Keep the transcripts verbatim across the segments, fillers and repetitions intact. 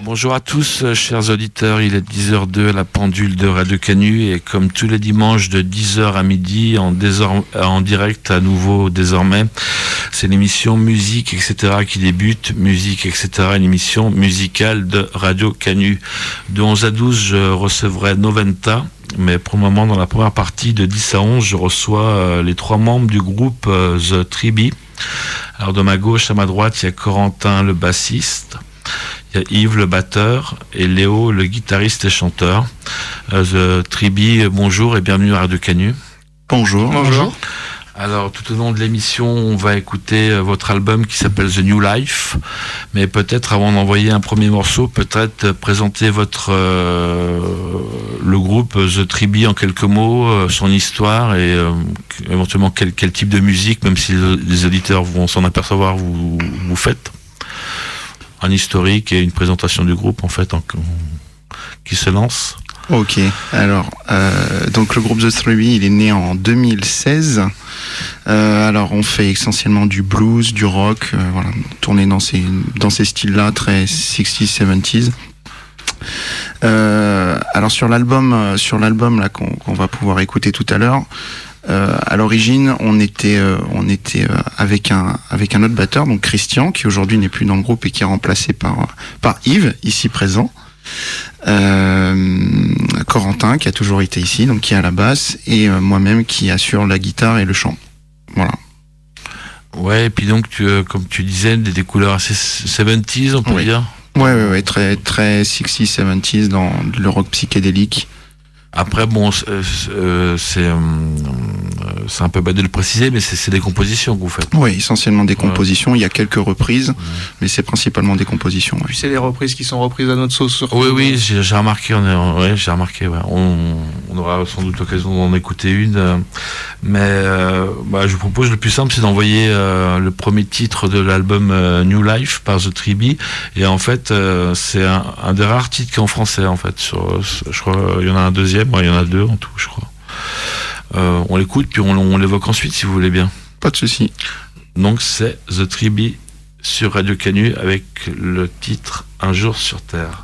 Bonjour à tous, chers auditeurs, il est dix heures zéro deux à la pendule de Radio Canu et comme tous les dimanches de dix heures à midi, en, désor- en direct à nouveau désormais, c'est l'émission Musique, et cetera qui débute, Musique, et cetera, une émission musicale de Radio Canu. De onze à douze, je recevrai Noventa, mais pour le moment, dans la première partie de dix à onze, je reçois euh, les trois membres du groupe euh, The Tribi. Alors de ma gauche à ma droite, il y a Corentin le bassiste. Il y a Yves le batteur et Léo le guitariste et chanteur. Euh, The Tribi, bonjour et bienvenue à Radio Canu. Bonjour. Bonjour. Alors tout au long de l'émission, on va écouter votre album qui s'appelle The New Life. Mais peut-être avant d'envoyer un premier morceau, peut-être présenter votre euh, le groupe The Tribi en quelques mots, euh, son histoire et euh, éventuellement quel, quel type de musique, même si les auditeurs vont s'en apercevoir, vous, vous faites. Un historique et une présentation du groupe en fait en, qui se lance. Ok, alors euh, donc le groupe The Tribi, il est né en deux mille seize. Euh, alors on fait essentiellement du blues, du rock, euh, voilà, tourné dans ces dans ces styles-là très sixties, seventies. Euh, alors sur l'album, sur l'album là qu'on, qu'on va pouvoir écouter tout à l'heure. Euh, à l'origine, on était, euh, on était euh, avec un avec un autre batteur, donc Christian, qui aujourd'hui n'est plus dans le groupe et qui est remplacé par par Yves, ici présent. Euh, Corentin, qui a toujours été ici, donc qui est à la basse, et euh, moi-même qui assure la guitare et le chant. Voilà. Ouais, et puis donc, tu, euh, comme tu disais, des, des couleurs assez soixante-dix, on peut oui. dire. Ouais, ouais, ouais, très très sixties, seventies dans le rock psychédélique. Après, bon, c'est, euh, c'est, euh, c'est un peu bête de le préciser, mais c'est, c'est des compositions que vous faites. Oui, essentiellement des compositions. Ouais. Il y a quelques reprises, ouais. mais c'est principalement des compositions. Ouais. Puis c'est les reprises qui sont reprises à notre sauce. Surtout. Oui, oui, j'ai, j'ai remarqué. On est, ouais, j'ai remarqué. Ouais. On, on aura sans doute l'occasion d'en écouter une, euh, mais euh, bah, je vous propose le plus simple, c'est d'envoyer euh, le premier titre de l'album euh, New Life par The Tribi, et en fait, euh, c'est un, un des rares titres qui est en français en fait. Sur, je crois, il y en a un deuxième. Il y en a deux en tout, je crois. Euh, on l'écoute, puis on, on l'évoque ensuite, si vous voulez bien. Pas de souci. Donc, c'est The Tribi sur Radio Canu avec le titre Un jour sur Terre.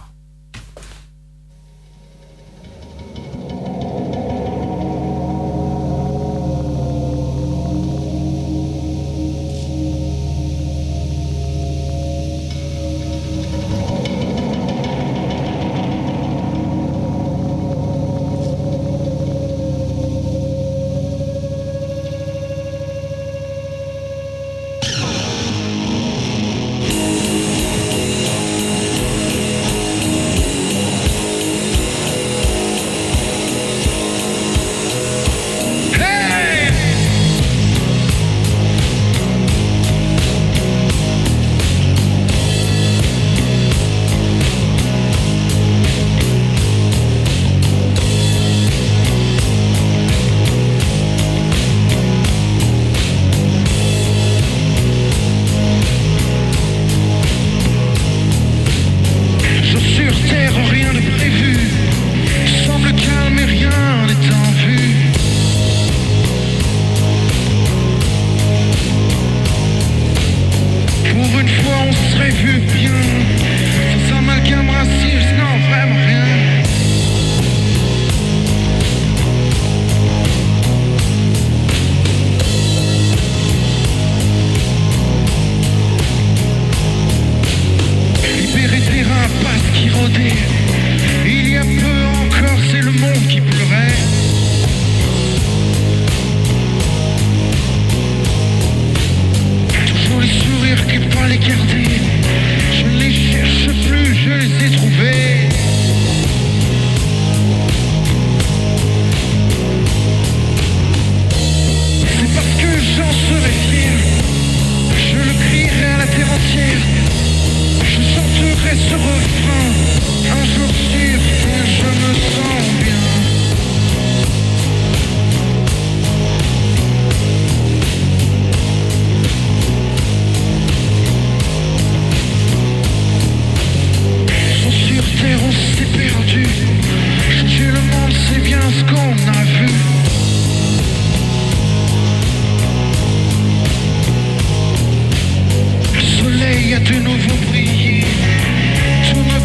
de nouveau briller. Tout me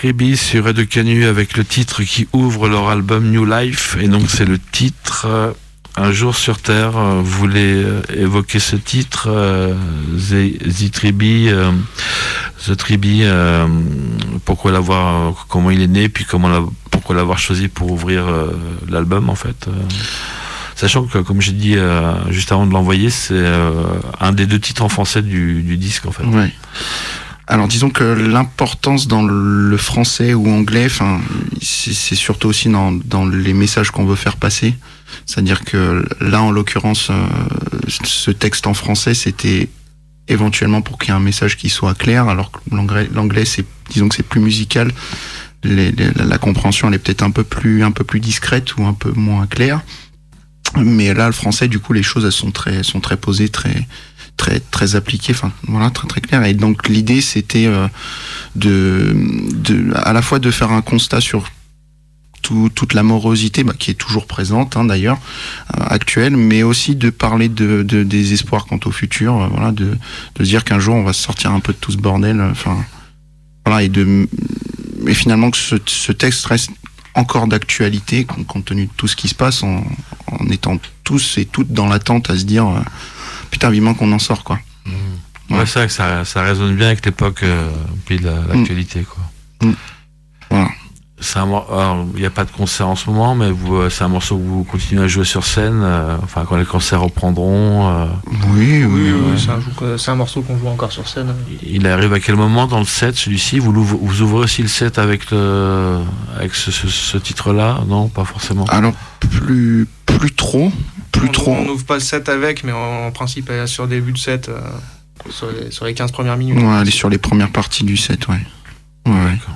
Zitribi sur Radio Canu avec le titre qui ouvre leur album New Life. Et donc c'est le titre euh, Un jour sur Terre. Vous voulez euh, évoquer ce titre, euh, Zitribi, euh, Zitribi, euh, pourquoi l'avoir, comment il est né, puis comment la, pourquoi l'avoir choisi pour ouvrir euh, l'album en fait. Euh, sachant que, comme j'ai dit euh, juste avant de l'envoyer, c'est euh, un des deux titres en français du, du disque en fait. Ouais. Alors disons que l'importance dans le français ou anglais, enfin, c'est, c'est surtout aussi dans, dans les messages qu'on veut faire passer. C'est-à-dire que là, en l'occurrence, euh, ce texte en français, c'était éventuellement pour qu'il y ait un message qui soit clair, alors que l'anglais, l'anglais c'est, disons que c'est plus musical. Les, les, la compréhension, elle est peut-être un peu plus, un peu plus discrète ou un peu moins claire. Mais là, le français, du coup, les choses, elles sont très, sont très posées, très, très très appliqué, enfin voilà, très très clair. Et donc l'idée c'était euh, de, de à la fois de faire un constat sur tout, toute la morosité bah, qui est toujours présente hein, d'ailleurs euh, actuelle, mais aussi de parler de, de des espoirs quant au futur, euh, voilà, de de dire qu'un jour on va se sortir un peu de tout ce bordel, enfin voilà, et de et finalement que ce, ce texte reste encore d'actualité compte tenu de tout ce qui se passe, en, en étant tous et toutes dans l'attente à se dire euh, putain, vivement qu'on en sort, quoi. Mmh. Ouais, ouais, c'est vrai que ça, ça résonne bien avec l'époque euh, puis la, l'actualité, mmh. quoi. Mmh. Voilà. C'est un, alors, il n'y a pas de concert en ce moment, mais vous, c'est un morceau que vous continuez à jouer sur scène, euh, enfin, quand les concerts reprendront. Euh... Oui, oui, oui, ouais. oui c'est, un, c'est un morceau qu'on joue encore sur scène. Il arrive à quel moment dans le set, celui-ci? Vous, vous ouvrez aussi le set avec, le, avec ce, ce, ce titre-là? Non, pas forcément. Alors, plus, plus trop. Plus on, trop. On n'ouvre pas le set avec, mais en, en principe, elle est sur le début de set, euh, sur, les, sur les quinze premières minutes. Ouais, elle est sur les premières parties du set, ouais. Ouais, ouais. D'accord.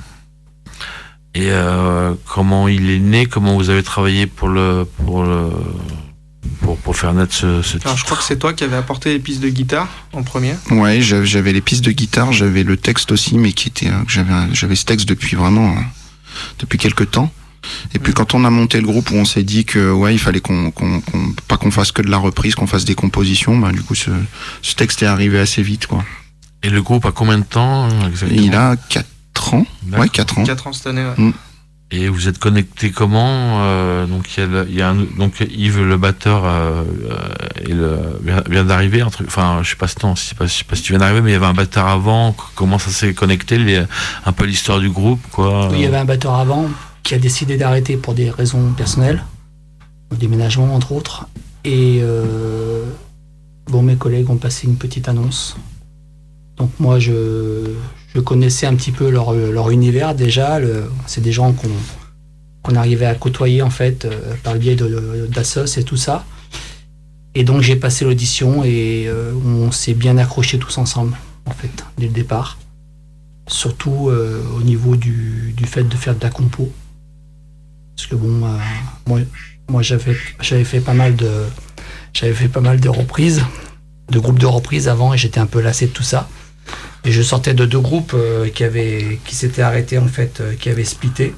Et euh, comment il est né? Comment vous avez travaillé pour le pour le pour, pour faire naître ce, ce titre? Alors, je crois que c'est toi qui avais apporté les pistes de guitare en premier. Ouais, j'avais, j'avais les pistes de guitare, j'avais le texte aussi, mais qui était, j'avais, j'avais ce texte depuis vraiment depuis quelques temps. Et puis quand on a monté le groupe, où on s'est dit que ouais, il fallait qu'on, qu'on, qu'on pas qu'on fasse que de la reprise, qu'on fasse des compositions, bah du coup ce, ce texte est arrivé assez vite, quoi. Et le groupe a combien de temps exactement? Il a quatre ans. D'accord. Ouais, quatre ans. quatre ans cette année, ouais. Mm. Et vous êtes connecté comment? euh, Donc il y a, le, il y a un, donc Yves le batteur euh, il vient, vient d'arriver, un truc, enfin je sais pas, non, je sais pas, je sais pas si tu viens d'arriver, mais il y avait un batteur avant. Comment ça s'est connecté? Les, un peu l'histoire du groupe, quoi. Oui, il y avait un batteur avant qui a décidé d'arrêter pour des raisons personnelles, au déménagement entre autres. Et euh, bon, mes collègues ont passé une petite annonce. Donc moi, je, je connaissais un petit peu leur, leur univers déjà. Le, c'est des gens qu'on, qu'on arrivait à côtoyer en fait euh, par le biais de, d'Assos et tout ça. Et donc j'ai passé l'audition et euh, on s'est bien accrochés tous ensemble en fait dès le départ. Surtout euh, au niveau du, du fait de faire de la compo. Parce que bon, euh, moi, moi j'avais, j'avais fait pas mal de, j'avais fait pas mal de reprises, de groupes de reprises avant, et j'étais un peu lassé de tout ça. Et je sortais de deux groupes euh, qui avaient, qui s'étaient arrêtés en fait, euh, qui avaient splitté.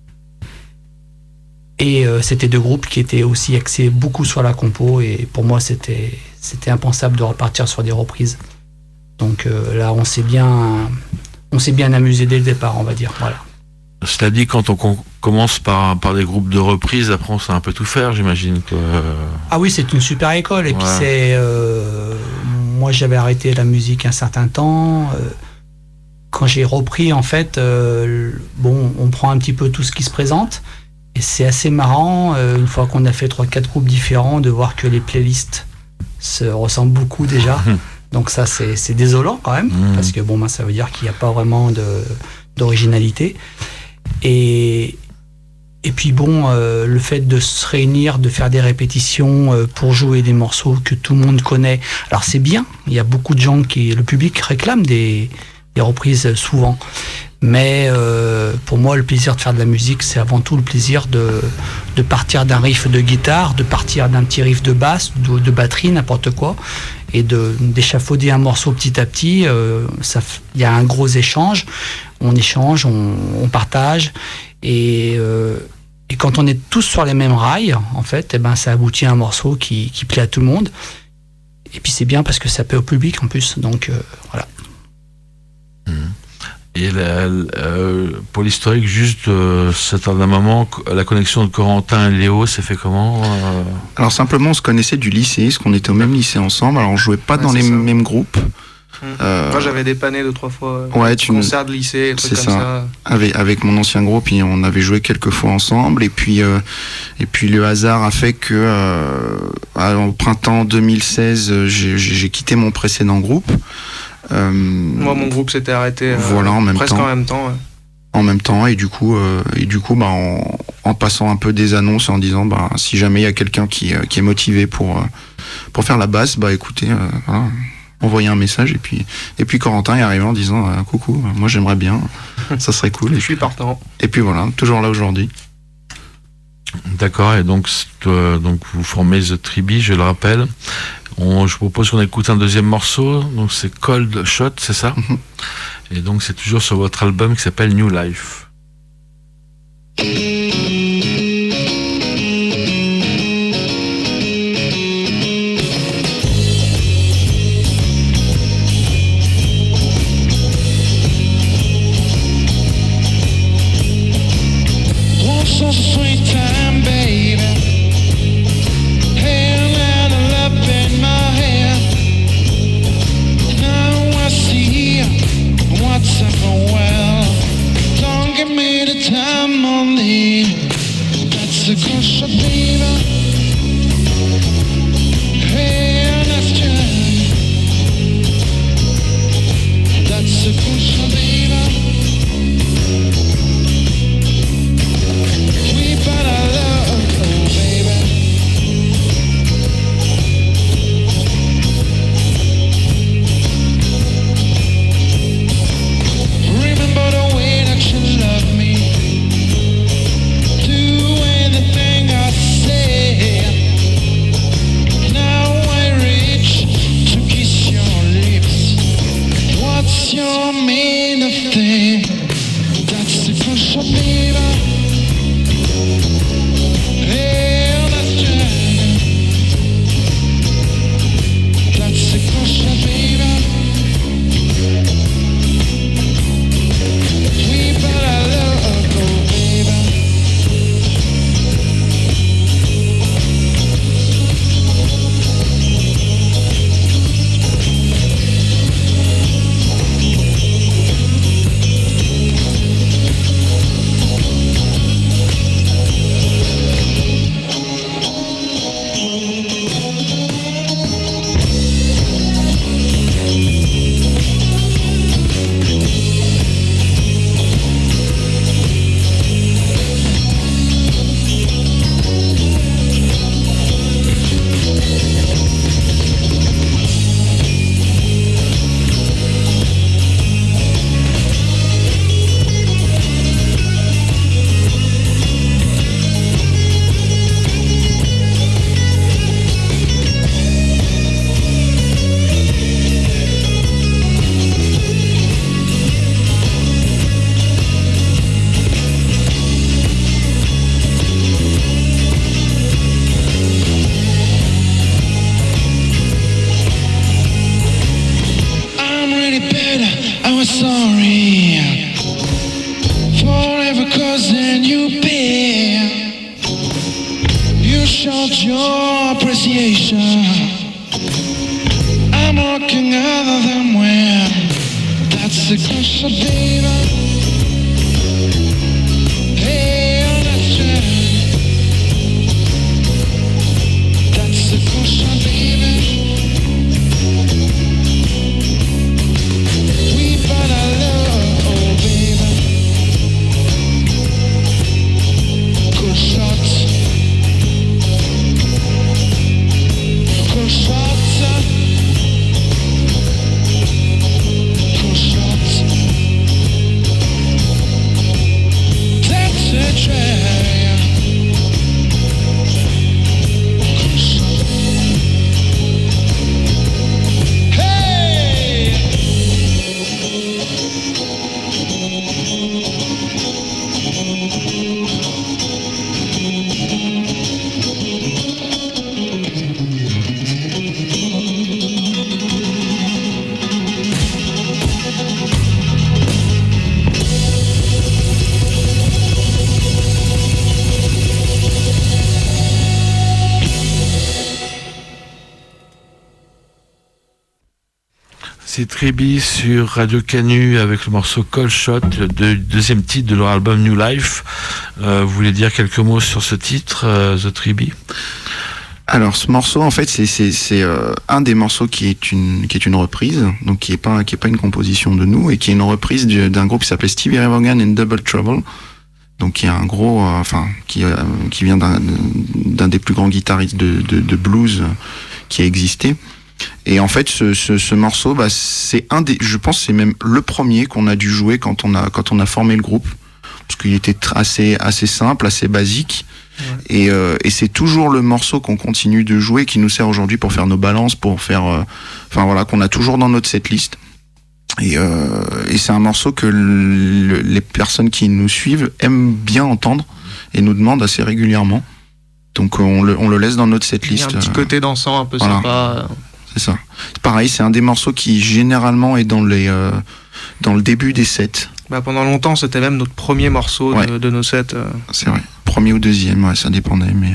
Et euh, c'était deux groupes qui étaient aussi axés beaucoup sur la compo, et pour moi c'était, c'était impensable de repartir sur des reprises. Donc euh, là, on s'est bien, on s'est bien amusé dès le départ, on va dire. Voilà. Cela dit, quand on com- commence par, par des groupes de reprises, après on sait un peu tout faire, j'imagine que... Ah oui, c'est une super école. Et ouais. puis c'est... Euh, moi, j'avais arrêté la musique un certain temps. Euh, quand j'ai repris, en fait, euh, bon, on prend un petit peu tout ce qui se présente. Et c'est assez marrant, euh, une fois qu'on a fait trois quatre groupes différents, de voir que les playlists se ressemblent beaucoup déjà. Donc ça, c'est, c'est désolant quand même, mmh. parce que bon, ben, ça veut dire qu'il n'y a pas vraiment de, d'originalité. Et, et puis bon, euh, le fait de se réunir, de faire des répétitions euh, pour jouer des morceaux que tout le monde connaît, alors c'est bien, il y a beaucoup de gens qui, le public réclame des, des reprises souvent, mais euh, pour moi le plaisir de faire de la musique, c'est avant tout le plaisir de, de partir d'un riff de guitare, de partir d'un petit riff de basse, de, de batterie, n'importe quoi, et de, d'échafauder un morceau petit à petit. Euh, ça, il y a un gros échange, on échange, on, on partage, et, euh, et quand on est tous sur les mêmes rails, en fait, eh ben, ça aboutit à un morceau qui, qui plaît à tout le monde. Et puis c'est bien parce que ça plaît au public en plus, donc euh, voilà. Mmh. Et Et la, la, euh, pour l'historique, juste euh, cet d'un moment, la connexion de Corentin et Léo s'est fait comment euh... Alors simplement, on se connaissait du lycée, parce qu'on était au même lycée ensemble. Alors on jouait pas ouais, dans les ça. mêmes groupes. Mmh. Euh... Moi, j'avais dépanné deux trois fois. Ouais, tu concert de lycée, trucs c'est comme ça. ça. Avec avec mon ancien groupe, et on avait joué quelques fois ensemble. Et puis euh, et puis le hasard a fait que euh, au printemps deux mille seize, j'ai, j'ai quitté mon précédent groupe. Euh, Moi, mon groupe s'était arrêté. Euh, voilà, en même presque temps. en même temps. Ouais. En même temps, et du coup, euh, et du coup, bah, en, en passant un peu des annonces, en disant, bah, si jamais il y a quelqu'un qui, euh, qui est motivé pour euh, pour faire la basse, bah, écoutez, euh, voilà, envoyez un message, et puis et puis Corentin est arrivé en disant, euh, coucou, moi j'aimerais bien, ça serait cool. Et je suis partant. Et puis voilà, toujours là aujourd'hui. D'accord, et donc euh, donc vous formez The Tribi, je le rappelle. On, je propose qu'on écoute un deuxième morceau, donc c'est Cold Shot, c'est ça? Mm-hmm. Et donc c'est toujours sur votre album qui s'appelle New Life. Shot. C'est Triby sur Radio Canu avec le morceau Call Shot, le deux, deuxième titre de leur album New Life. Euh, vous voulez dire quelques mots sur ce titre, euh, The Triby? Alors ce morceau en fait c'est c'est c'est euh, un des morceaux qui est une qui est une reprise, donc qui est pas qui est pas une composition de nous et qui est une reprise du, d'un groupe qui s'appelle Stevie Ray Vaughan and Double Trouble. Donc qui est un gros euh, enfin qui euh, qui vient d'un d'un des plus grands guitaristes de de, de blues qui a existé. Et en fait, ce, ce, ce morceau, bah, c'est un des, je pense, c'est même le premier qu'on a dû jouer quand on a quand on a formé le groupe, parce qu'il était assez assez simple, assez basique. Ouais. Et, euh, et c'est toujours le morceau qu'on continue de jouer, qui nous sert aujourd'hui pour faire nos balances, pour faire, euh, enfin voilà, qu'on a toujours dans notre setlist. Et, euh, et c'est un morceau que le, les personnes qui nous suivent aiment bien entendre et nous demandent assez régulièrement. Donc on le on le laisse dans notre setlist. Il y a un petit côté dansant, un peu voilà. sympa. C'est ça. C'est pareil, c'est un des morceaux qui généralement est dans les euh, dans le début des sets. Bah, pendant longtemps, c'était même notre premier morceau ouais. de, de nos sets. Euh. C'est vrai. Premier ou deuxième, ouais, ça dépendait. Mais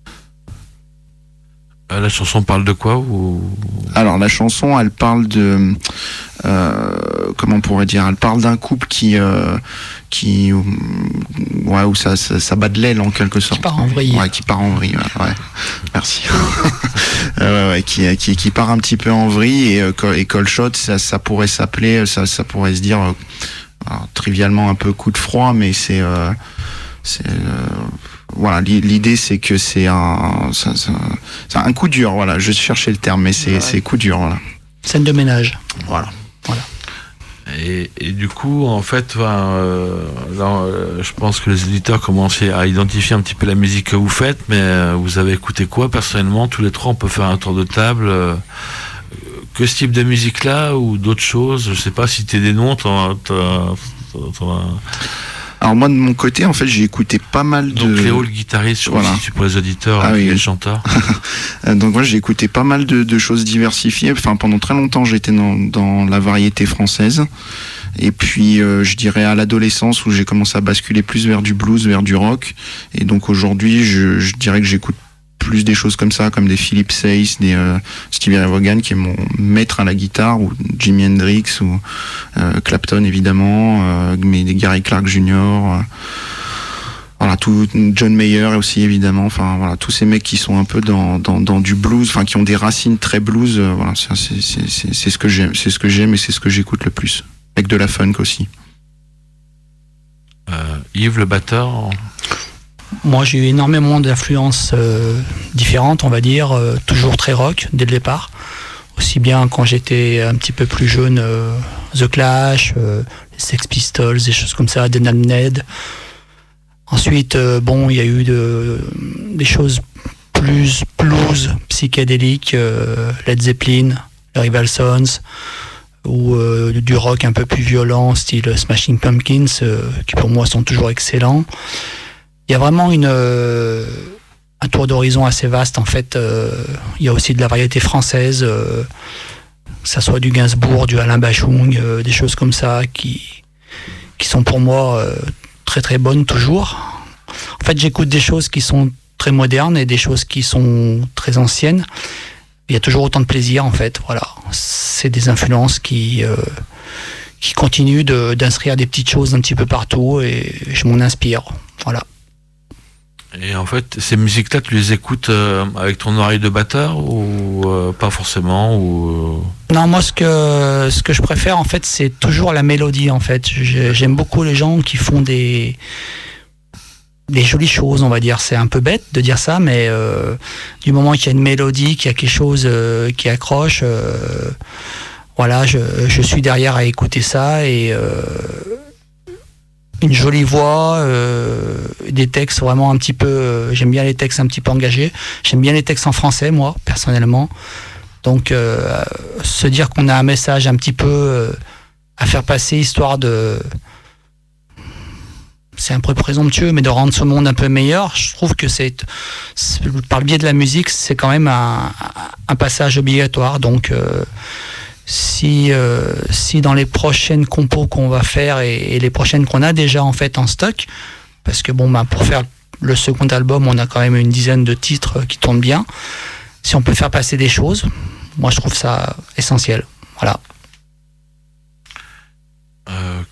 euh, la chanson parle de quoi ou... Alors la chanson, elle parle de euh, comment on pourrait dire, elle parle d'un couple qui euh, qui ouais où ça, ça ça bat de l'aile en quelque sorte. Qui part en vrille. Ouais, qui part en vrille. Ouais. ouais. Merci. euh, ouais, ouais, qui qui qui part un petit peu en vrille et et Call Shot, ça ça pourrait s'appeler, ça ça pourrait se dire alors, trivialement un peu coup de froid, mais c'est euh, c'est euh, voilà, l'idée c'est que c'est un c'est, c'est, c'est un coup dur, voilà, je cherchais le terme, mais c'est ouais. c'est coup dur, voilà. Scène de ménage. Voilà. Voilà. Et, et du coup, en fait, ben, euh, là, euh, je pense que les éditeurs commencent à identifier un petit peu la musique que vous faites, mais euh, vous avez écouté quoi personnellement? Tous les trois, on peut faire un tour de table. Euh, que ce type de musique-là ou d'autres choses? Je sais pas, si t'es des noms, t'en, t'en, t'en, t'en... Alors moi de mon côté, en fait, j'ai écouté pas mal de... Donc Léo, le guitariste, je voilà. crois aussi, pour les auditeurs, ah, oui. le chanteur. Donc moi, j'ai écouté pas mal de, de choses diversifiées. Enfin, pendant très longtemps, j'étais dans, dans la variété française. Et puis, euh, je dirais à l'adolescence où j'ai commencé à basculer plus vers du blues, vers du rock. Et donc aujourd'hui, je, je dirais que j'écoute plus des choses comme ça, comme des Philip Sayce, des euh, Stevie Ray Vaughan qui est mon maître à la guitare, ou Jimi Hendrix, ou euh, Clapton évidemment, euh, mais des Gary Clark junior Euh, voilà, tout, John Mayer aussi évidemment. Enfin voilà, tous ces mecs qui sont un peu dans dans, dans du blues, enfin qui ont des racines très blues. Euh, voilà, c'est, c'est c'est c'est ce que j'aime, c'est ce que j'aime et c'est ce que j'écoute le plus, avec de la funk aussi. Euh, Yves, le batteur. Moi, j'ai eu énormément d'influences euh, différentes, on va dire, euh, toujours très rock dès le départ. Aussi bien quand j'étais un petit peu plus jeune, euh, The Clash, euh, les Sex Pistols, des choses comme ça, Denham Ned. Ensuite, euh, bon, il y a eu de, des choses plus blues, psychédéliques, euh, Led Zeppelin, les Rival Sons, ou euh, du rock un peu plus violent, style Smashing Pumpkins, euh, qui pour moi sont toujours excellents. Il y a vraiment une, euh, un tour d'horizon assez vaste en fait. Euh, il y a aussi de la variété française, euh, que ça soit du Gainsbourg, du Alain Bachung, euh, des choses comme ça qui, qui sont pour moi euh, très très bonnes toujours. En fait, j'écoute des choses qui sont très modernes et des choses qui sont très anciennes. Il y a toujours autant de plaisir en fait. Voilà, c'est des influences qui euh, qui continuent de, d'inscrire des petites choses un petit peu partout et je m'en inspire. Voilà. Et en fait, ces musiques-là, tu les écoutes euh, avec ton oreille de batteur ou euh, pas forcément ou... euh... Non, moi, ce que ce que je préfère, en fait, c'est toujours la mélodie. En fait, j'aime beaucoup les gens qui font des des jolies choses, on va dire. C'est un peu bête de dire ça, mais euh, du moment qu'il y a une mélodie, qu'il y a quelque chose euh, qui accroche, euh, voilà, je, je suis derrière à écouter ça et euh, une jolie voix, euh, des textes vraiment un petit peu... Euh, j'aime bien les textes un petit peu engagés. J'aime bien les textes en français, moi, personnellement. Donc, euh, se dire qu'on a un message un petit peu euh, à faire passer, histoire de... C'est un peu présomptueux, mais de rendre ce monde un peu meilleur, je trouve que c'est... c'est par le biais de la musique, c'est quand même un, un passage obligatoire. Donc... Euh, Si, euh, si dans les prochaines compos qu'on va faire et, et les prochaines qu'on a déjà en fait en stock, parce que bon, bah, pour faire le second album, on a quand même une dizaine de titres qui tournent bien. Si on peut faire passer des choses, moi je trouve ça essentiel. Voilà.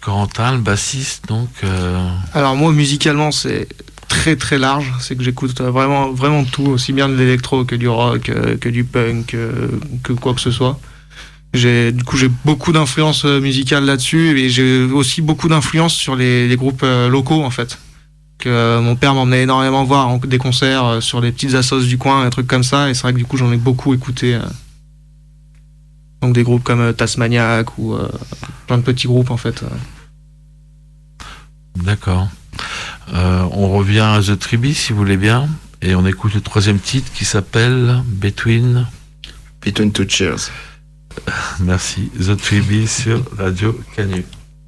Corentin, le bassiste, donc. Euh... Alors moi, musicalement, c'est très très large. C'est que j'écoute vraiment vraiment tout, aussi bien de l'électro que du rock, euh, que du punk, euh, que quoi que ce soit. J'ai, du coup, j'ai beaucoup d'influence musicale là-dessus et j'ai aussi beaucoup d'influence sur les, les groupes euh, locaux en fait. Que euh, mon père m'emmenait énormément voir en, des concerts euh, sur les petites assos du coin, des trucs comme ça. Et c'est vrai que du coup, j'en ai beaucoup écouté. Euh, donc des groupes comme euh, Tasmaniac ou euh, plein de petits groupes en fait. Euh. D'accord. Euh, on revient à The Tribe si vous voulez bien et on écoute le troisième titre qui s'appelle Between. Between Two Chairs. Merci. The Tribe sur Radio Canu.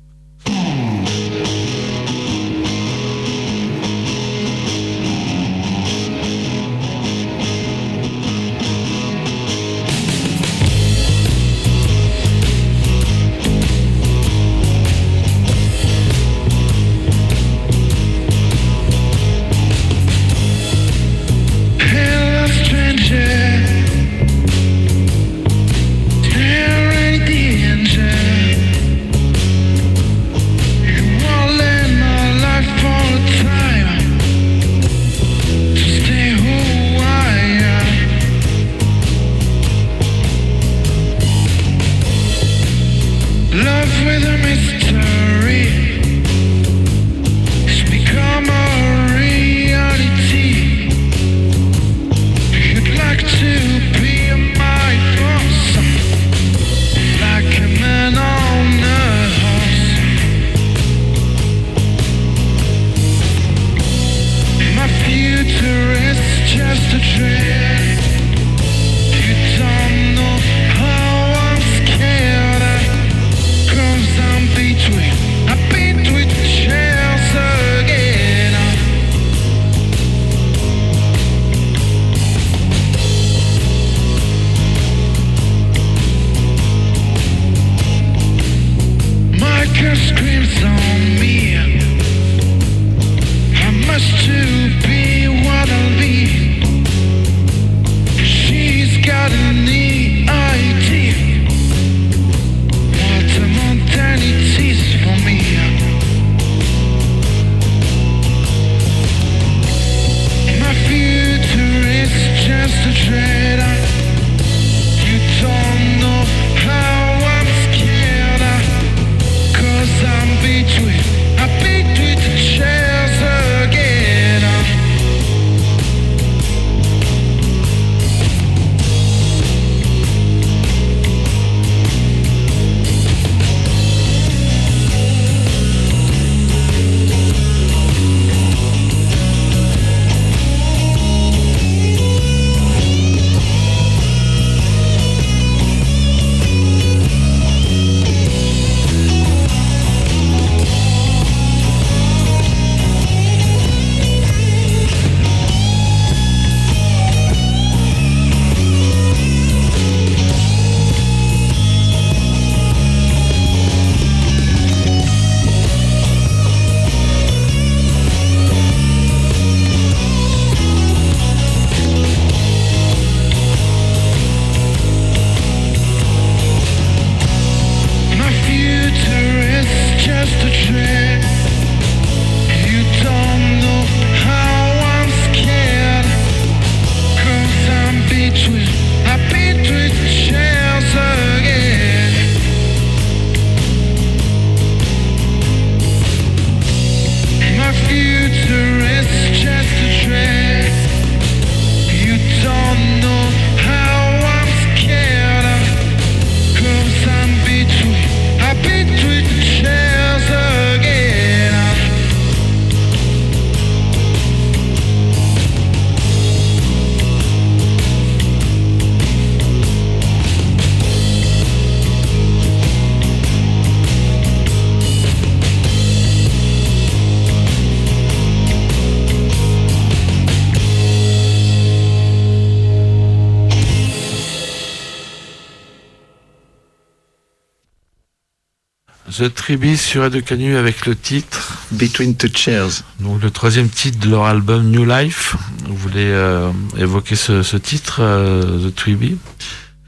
The Tribe sur Radio Canu avec le titre Between Two Chairs. Donc le troisième titre de leur album New Life. Vous voulez euh, évoquer ce, ce titre, euh, The Tribe?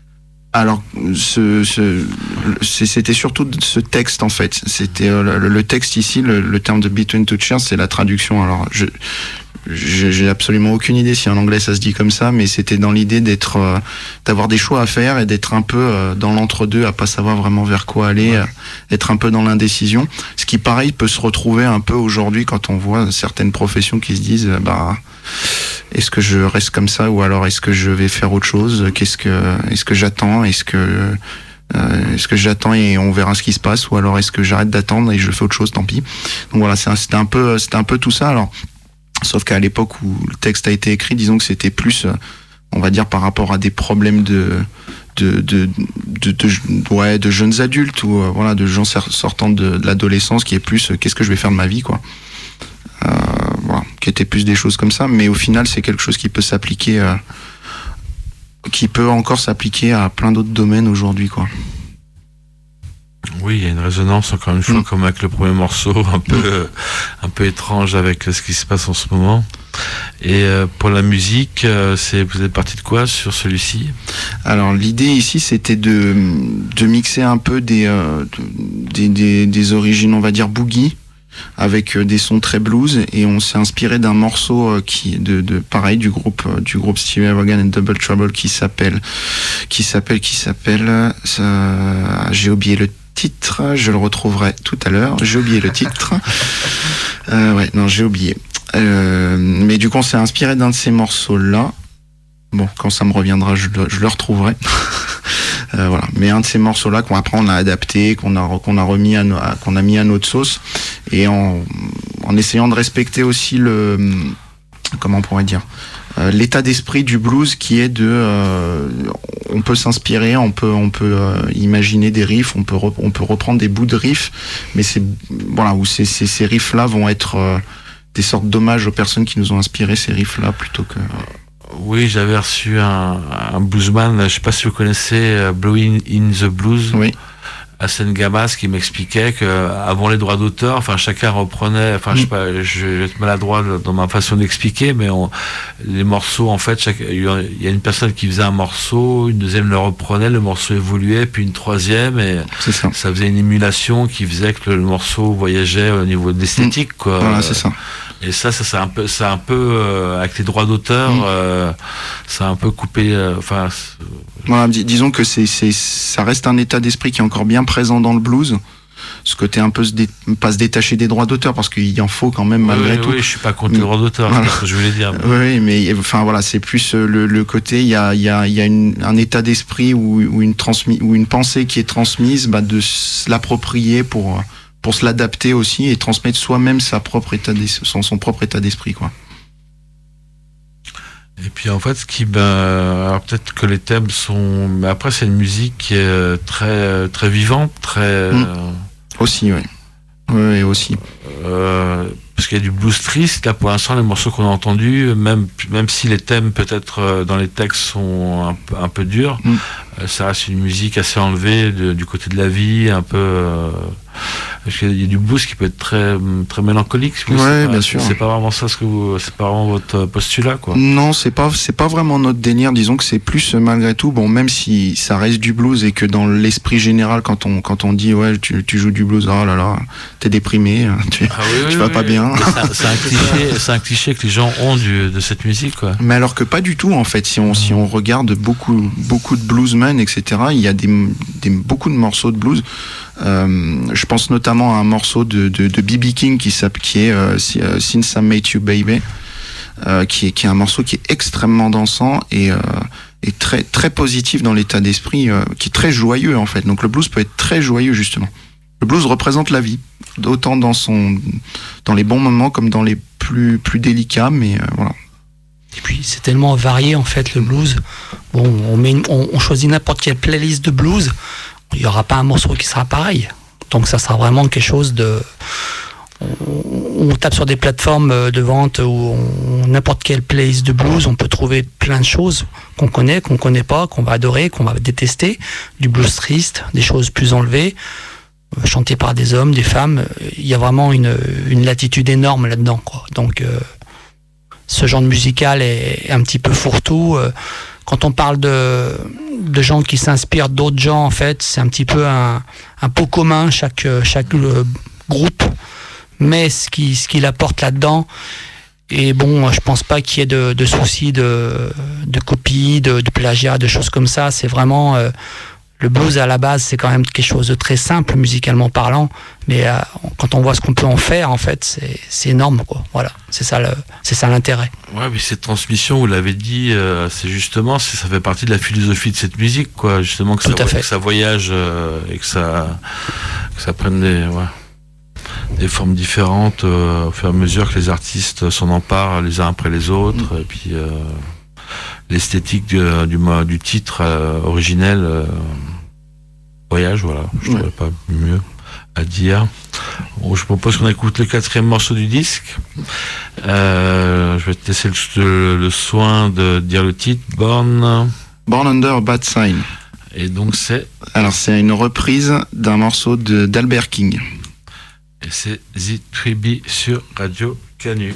Alors, ce, ce, c'était surtout ce texte en fait. C'était euh, le, le texte ici, le, le terme de Between Two Chairs, c'est la traduction. Alors, je, je, j'ai absolument aucune idée si en anglais ça se dit comme ça, mais c'était dans l'idée d'être, euh, d'avoir des choix à faire et d'être un peu euh, dans l'entre-deux, à pas savoir vraiment vers quoi aller, ouais. euh, être un peu dans l'indécision. Ce qui, pareil, peut se retrouver un peu aujourd'hui quand on voit certaines professions qui se disent, bah. Est-ce que je reste comme ça ou alors est-ce que je vais faire autre chose? Qu'est-ce que, est-ce que j'attends? Est-ce que, euh, est-ce que j'attends et on verra ce qui se passe ou alors est-ce que j'arrête d'attendre et je fais autre chose? Tant pis. Donc voilà, c'était un peu, c'était un peu tout ça. Alors, sauf qu'à l'époque où le texte a été écrit, disons que c'était plus, on va dire, par rapport à des problèmes de, de, de, de, de, de ouais, de jeunes adultes ou euh, voilà, de gens sortant de, de l'adolescence, qui est plus, euh, qu'est-ce que je vais faire de ma vie, quoi. Euh, voilà, qui étaient plus des choses comme ça, mais au final c'est quelque chose qui peut s'appliquer, euh, qui peut encore s'appliquer à plein d'autres domaines aujourd'hui, quoi. Oui, il y a une résonance encore une fois, mmh. comme avec le premier morceau, un peu, mmh. euh, un peu étrange avec ce qui se passe en ce moment. Et euh, pour la musique, euh, c'est, vous êtes parti de quoi sur celui-ci? Alors l'idée ici, c'était de, de mixer un peu des, euh, des, des, des origines, on va dire boogie, avec des sons très blues, et on s'est inspiré d'un morceau qui de, de pareil du groupe du groupe Stevie Vaughan and Double Trouble qui s'appelle qui s'appelle qui s'appelle euh, j'ai oublié le titre, je le retrouverai tout à l'heure, j'ai oublié le titre. euh, ouais non j'ai oublié euh, mais du coup on s'est inspiré d'un de ces morceaux là. Bon, quand ça me reviendra, je le, je le retrouverai. euh, voilà. Mais un de ces morceaux-là qu'on après on a adapté, qu'on a qu'on a remis à, no, à qu'on a mis à notre sauce, et en en essayant de respecter aussi le, comment on pourrait dire, euh, l'état d'esprit du blues, qui est de, euh, on peut s'inspirer, on peut on peut euh, imaginer des riffs, on peut re, on peut reprendre des bouts de riffs, mais c'est voilà où ces ces, ces riffs-là vont être euh, des sortes d'hommages aux personnes qui nous ont inspiré ces riffs-là plutôt que. Oui, j'avais reçu un, un bluesman, je sais pas si vous connaissez uh, Blowing in the Blues, oui. Hassan Gamas, qui m'expliquait que avant les droits d'auteur, enfin chacun reprenait, enfin mm. je sais pas, je vais être maladroit dans ma façon d'expliquer, mais on, les morceaux, en fait, chaque, il y a une personne qui faisait un morceau, une deuxième le reprenait, le morceau évoluait, puis une troisième, et c'est ça. ça faisait une émulation qui faisait que le morceau voyageait au niveau de l'esthétique, mm. quoi. Voilà, c'est ça. Et ça, ça, c'est un peu, c'est un peu euh, avec les droits d'auteur, mmh. euh, ça a un peu coupé. Enfin, euh, voilà, dis, disons que c'est, c'est, ça reste un état d'esprit qui est encore bien présent dans le blues. Ce côté un peu se dé, pas se détacher des droits d'auteur, parce qu'il en faut quand même malgré oui, tout. Oui, je suis pas contre les droits d'auteur, voilà. C'est ce que je voulais dire. Oui, mais enfin voilà, c'est plus le, le côté, il y a, il y a, il y a une, un état d'esprit ou, ou une transmis, ou une pensée qui est transmise, bah, de se l'approprier pour. pour se l'adapter aussi et transmettre soi-même sa propre état son, son propre état d'esprit, quoi. Et puis en fait, ce qui, ben, alors peut-être que les thèmes sont, mais après c'est une musique qui est très très vivante, très mmh. aussi, oui, oui aussi. Euh, parce qu'il y a du blues triste. Là, pour l'instant, les morceaux qu'on a entendus, même même si les thèmes peut-être dans les textes sont un peu un peu durs, mmh. ça reste une musique assez enlevée de, du côté de la vie, un peu. Euh, Parce qu'il y a du blues qui peut être très très mélancolique. Ouais, c'est pas, bien sûr. C'est pas vraiment ça ce que vous, c'est pas vraiment votre postulat, quoi. Non, c'est pas c'est pas vraiment notre délire. Disons que c'est plus malgré tout. Bon, même si ça reste du blues et que dans l'esprit général, quand on quand on dit ouais, tu, tu joues du blues, oh là là, t'es déprimé, tu, ah oui, oui, tu vas oui, pas oui. bien. C'est un, c'est un cliché, c'est un cliché que les gens ont du, de cette musique, quoi. Mais alors que pas du tout, en fait. Si on si on regarde beaucoup beaucoup de bluesmen, et cetera, il y a des, des beaucoup de morceaux de blues. Euh, je pense notamment à un morceau de de, de B B King qui s'appelle qui est euh, Since I Met You Baby, euh, qui est qui est un morceau qui est extrêmement dansant et euh, et très très positif dans l'état d'esprit, euh, qui est très joyeux en fait. Donc le blues peut être très joyeux justement. Le blues représente la vie, autant dans son dans les bons moments comme dans les plus plus délicats, mais euh, voilà. Et puis c'est tellement varié en fait le blues. Bon, on met une, on, on choisit n'importe quelle playlist de blues. Il n'y aura pas un morceau qui sera pareil. Donc ça sera vraiment quelque chose de... On, on tape sur des plateformes de vente où on, n'importe quelle playlist de blues, on peut trouver plein de choses qu'on connaît, qu'on ne connaît pas, qu'on va adorer, qu'on va détester. Du blues triste, des choses plus enlevées, chantées par des hommes, des femmes. Il y a vraiment une, une latitude énorme là-dedans, quoi. Donc euh, ce genre de musical est un petit peu fourre-tout. Euh, quand on parle de, de gens qui s'inspirent d'autres gens, en fait, c'est un petit peu un, un pot commun, chaque, chaque euh, groupe met ce qu'il ce qu'il apporte là-dedans. Et bon, je pense pas qu'il y ait de, de soucis de, de copie, de, de plagiat, de choses comme ça. C'est vraiment... Euh, le blues, à la base, c'est quand même quelque chose de très simple, musicalement parlant. Mais euh, quand on voit ce qu'on peut en faire, en fait, c'est, c'est énorme, quoi. Voilà, c'est ça, le, c'est ça l'intérêt. Ouais, mais cette transmission, vous l'avez dit, euh, c'est justement, c'est, ça fait partie de la philosophie de cette musique, quoi. Justement, que, ça, que ça voyage euh, et que ça, que ça prenne des... Ouais. des formes différentes euh, au fur et à mesure que les artistes s'en emparent les uns après les autres. Mmh. Et puis euh, l'esthétique du, du, du titre euh, originel euh, voyage, voilà, je ne ouais. trouvais pas mieux à dire. Bon, je propose qu'on écoute le quatrième morceau du disque. Euh, je vais te laisser le, le, le soin de dire le titre. Born Born Under a Bad Sign. Et donc c'est alors c'est une reprise d'un morceau de, d'Albert King. Et c'est The Tribe sur Radio Canu.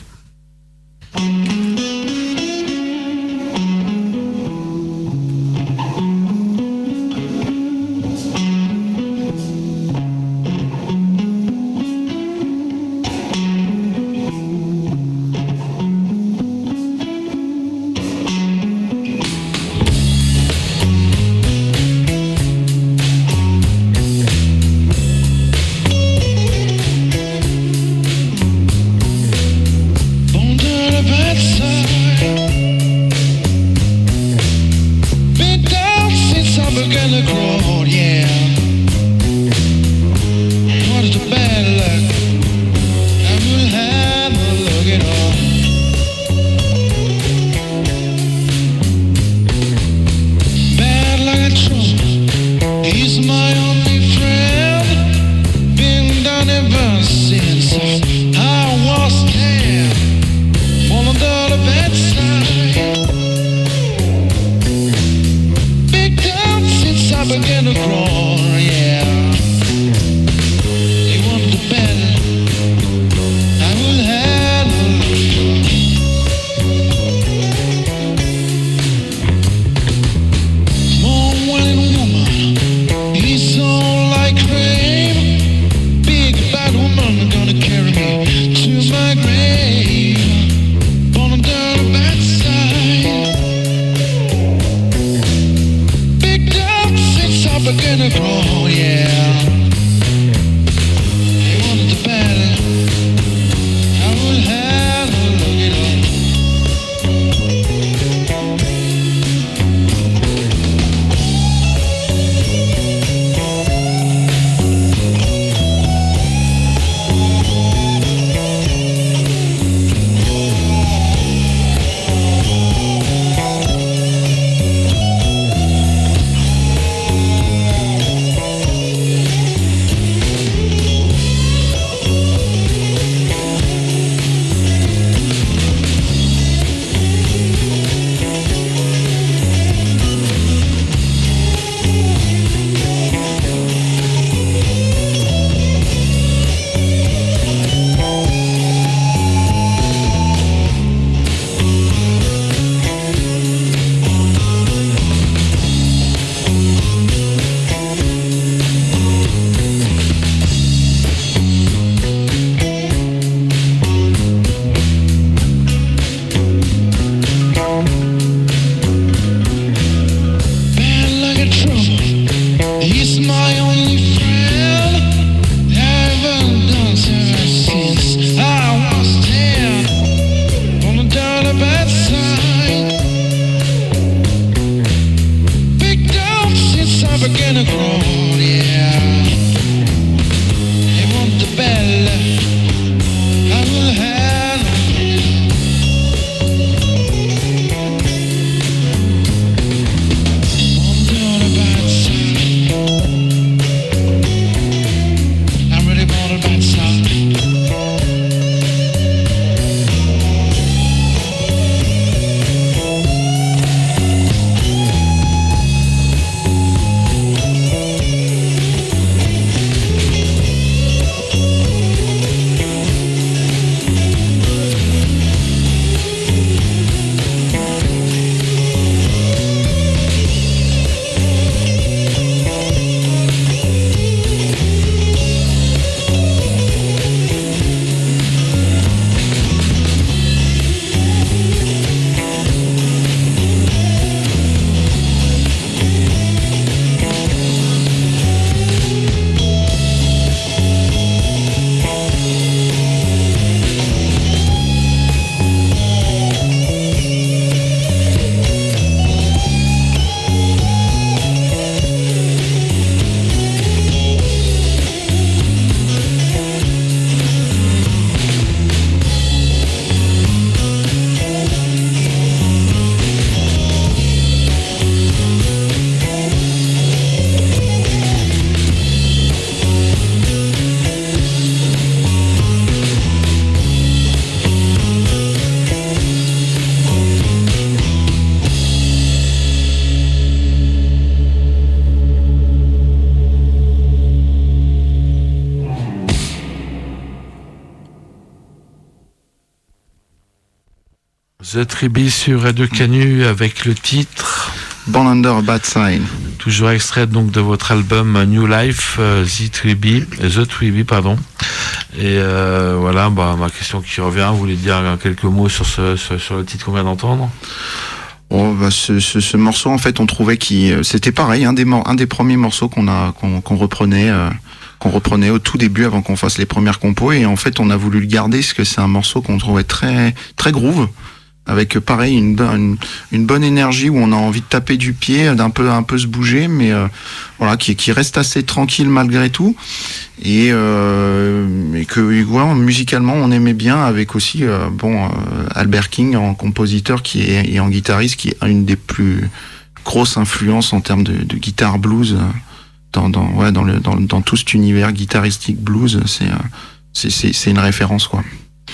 The Tribe sur Radio Canu avec le titre Born Under a Bad Sign. Toujours extrait donc de votre album New Life, euh, The Tribe, The Tribe, pardon. Et euh, voilà, bah, ma question qui revient, vous voulez dire quelques mots sur, ce, sur, sur le titre qu'on vient d'entendre? Oh, bah, ce, ce, ce morceau, en fait, on trouvait qu'il c'était pareil, un des, un des premiers morceaux qu'on a qu'on, qu'on reprenait. Euh, qu'on reprenait au tout début avant qu'on fasse les premières compos, et en fait on a voulu le garder parce que c'est un morceau qu'on trouvait très très groove, avec pareil une, une, une bonne énergie où on a envie de taper du pied, d'un peu un peu se bouger, mais euh, voilà, qui, qui reste assez tranquille malgré tout, et, euh, et que ouais, musicalement on aimait bien, avec aussi euh, bon euh, Albert King en compositeur qui est, et en guitariste qui est une des plus grosses influences en termes de, de guitare blues. Dans, dans, ouais, dans, le, dans, dans tout cet univers guitaristique blues, c'est, c'est, c'est, c'est une référence, quoi.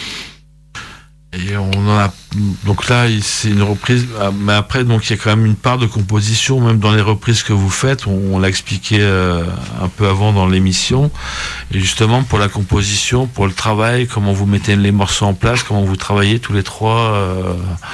Et on en a, donc là, c'est une reprise, mais après, donc il y a quand même une part de composition, même dans les reprises que vous faites, on, on l'a expliqué euh, un peu avant dans l'émission, et justement pour la composition, pour le travail, comment vous mettez les morceaux en place, comment vous travaillez tous les trois. Euh,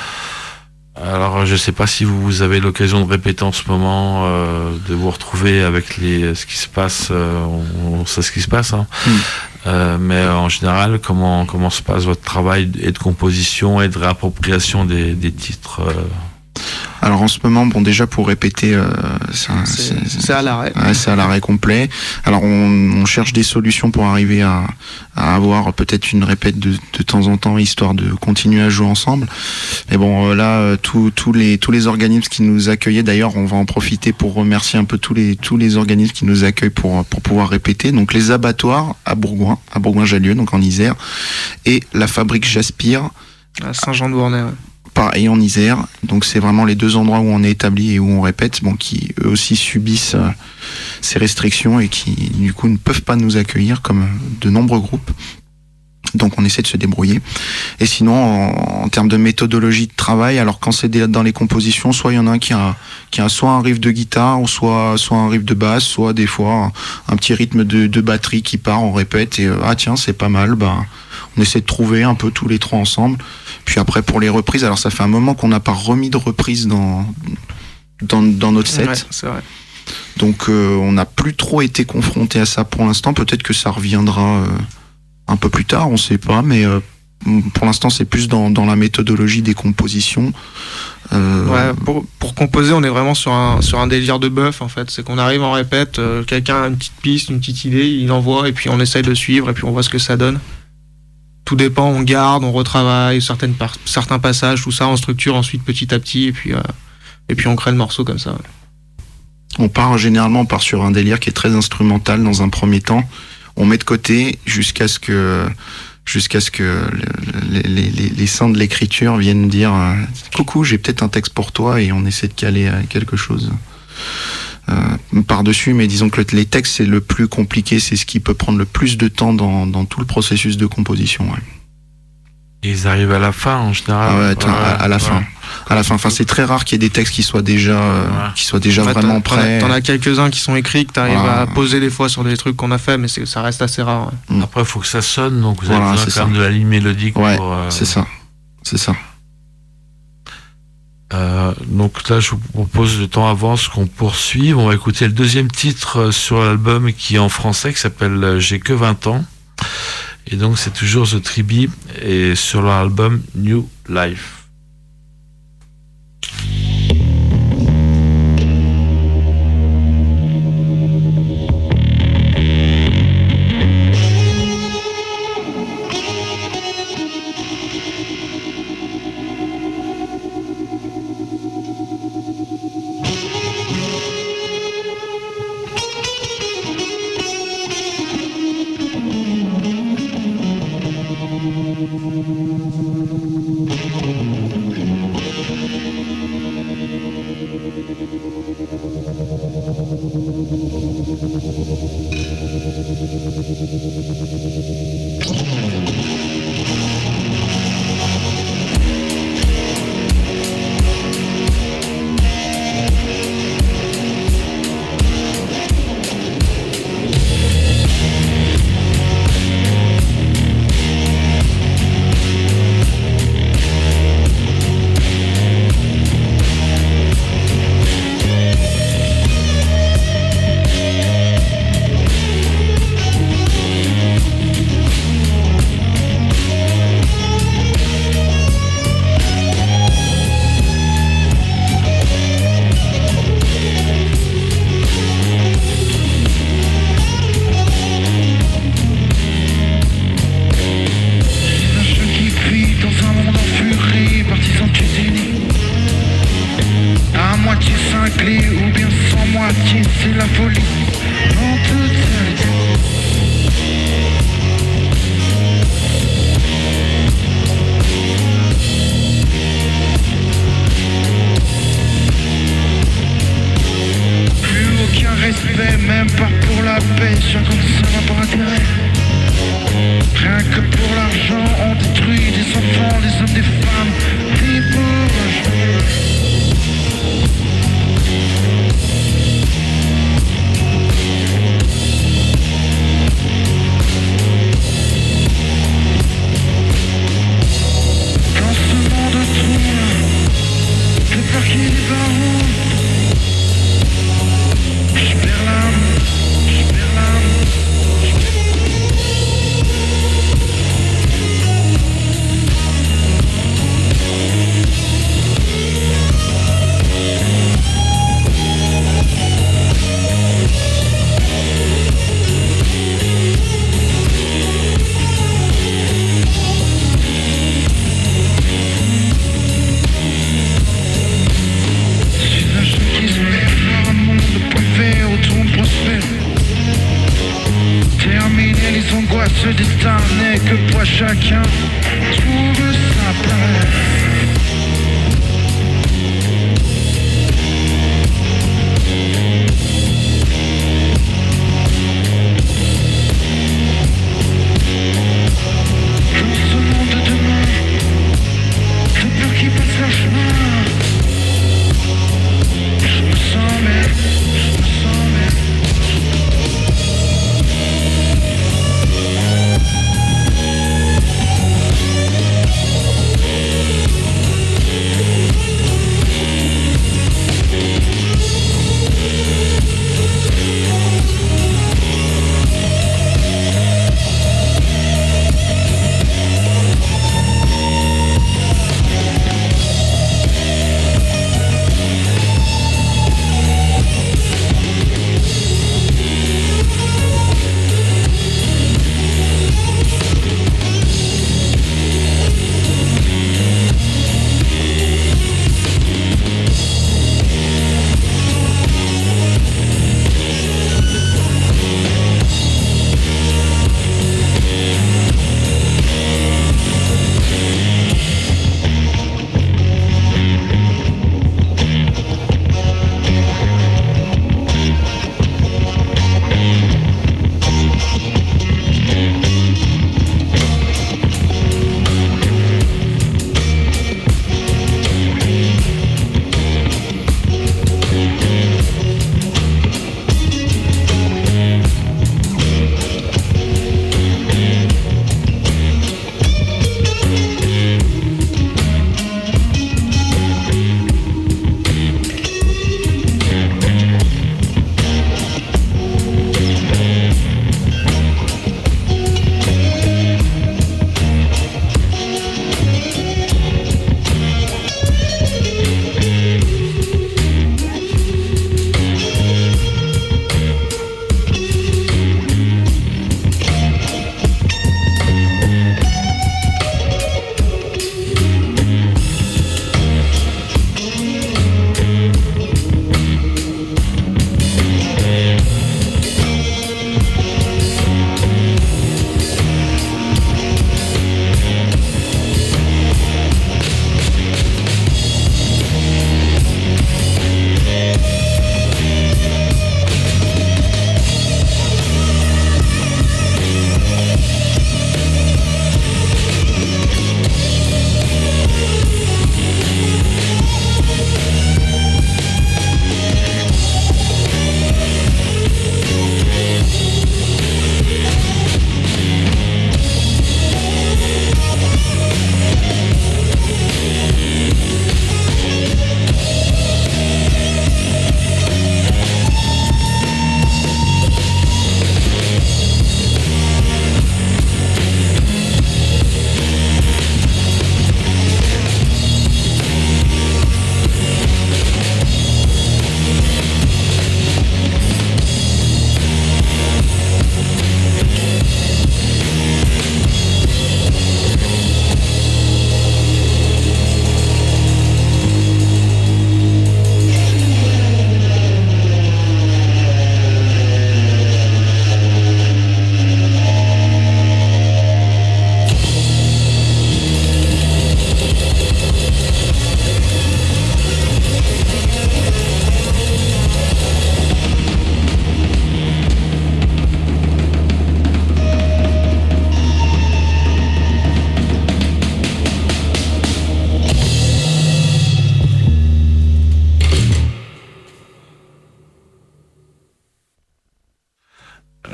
Alors, je sais pas si vous avez l'occasion de répéter en ce moment, euh, de vous retrouver avec les, ce qui se passe, euh, on, on sait ce qui se passe, hein. Mm. Euh, mais en général, comment, comment se passe votre travail et de composition et de réappropriation des, des titres euh... Alors en ce moment, bon déjà pour répéter, euh, c'est, un, c'est, c'est, c'est à l'arrêt. Ouais, c'est à l'arrêt complet. Alors on, on cherche des solutions pour arriver à, à avoir peut-être une répète de, de temps en temps, histoire de continuer à jouer ensemble. Mais bon, euh, là, tous tous les tous les organismes qui nous accueillaient, d'ailleurs, on va en profiter pour remercier un peu tous les tous les organismes qui nous accueillent pour pour pouvoir répéter. Donc les abattoirs à Bourgoin, à Bourgoin-Jallieu, donc en Isère, et la fabrique Jaspire à Saint-Jean-de-Bournay. Ouais. Pareil en Isère, donc c'est vraiment les deux endroits où on est établi et où on répète, bon, qui eux aussi subissent euh, ces restrictions et qui du coup ne peuvent pas nous accueillir comme de nombreux groupes. Donc on essaie de se débrouiller. Et sinon, en, en termes de méthodologie de travail, alors quand c'est des, dans les compositions, soit il y en a un qui a, qui a soit un riff de guitare, ou soit, soit un riff de basse, soit des fois un, un petit rythme de, de batterie qui part, on répète et euh, ah tiens c'est pas mal, bah on essaie de trouver un peu tous les trois ensemble. Puis après pour les reprises, alors ça fait un moment qu'on n'a pas remis de reprises dans, dans, dans notre set. Ouais, c'est vrai. Donc euh, on n'a plus trop été confronté à ça pour l'instant. Peut-être que ça reviendra euh, un peu plus tard, on sait pas, mais euh, pour l'instant c'est plus dans, dans la méthodologie des compositions. Euh... Ouais, pour, pour composer, on est vraiment sur un, sur un délire de bœuf en fait. C'est qu'on arrive en répète, euh, quelqu'un a une petite piste, une petite idée, il envoie et puis on essaye de suivre et puis on voit ce que ça donne. Tout dépend, on garde, on retravaille certaines par- certains passages, tout ça, on structure ensuite petit à petit et puis, euh, et puis on crée le morceau comme ça. Ouais. On part généralement on part sur un délire qui est très instrumental dans un premier temps. On met de côté jusqu'à ce que jusqu'à ce que les, les, les, les saints de l'écriture viennent dire euh, coucou, j'ai peut-être un texte pour toi, et on essaie de caler euh, quelque chose euh, par-dessus. Mais disons que le, les textes c'est le plus compliqué, c'est ce qui peut prendre le plus de temps dans, dans tout le processus de composition. Ouais. Et ils arrivent à la fin en général. Ah ouais, attends, ouais, à, à la ouais. fin. À la fin, enfin, c'est très rare qu'il y ait des textes qui soient déjà, euh, ouais. qui soient déjà en fait, vraiment t'en, prêts. T'en as quelques-uns qui sont écrits, que t'arrives voilà. à poser des fois sur des trucs qu'on a fait, mais c'est, ça reste assez rare. Ouais. Mm. Après, il faut que ça sonne, donc vous voilà, avez besoin quand même de la ligne mélodique. Ouais, pour, euh... c'est ça. C'est ça. Euh, donc là, je vous propose, le temps avance, qu'on poursuive. On va écouter le deuxième titre sur l'album qui est en français, qui s'appelle J'ai que vingt ans. Et donc, c'est toujours The Tribe et sur leur album New Life. Thank you. de la folie en toute solitude. Aucun respect, même pas pour la paix, chacun ça va par intérêt. Rien que pour l'argent, on détruit des enfants, des hommes, des femmes, des bourgeois.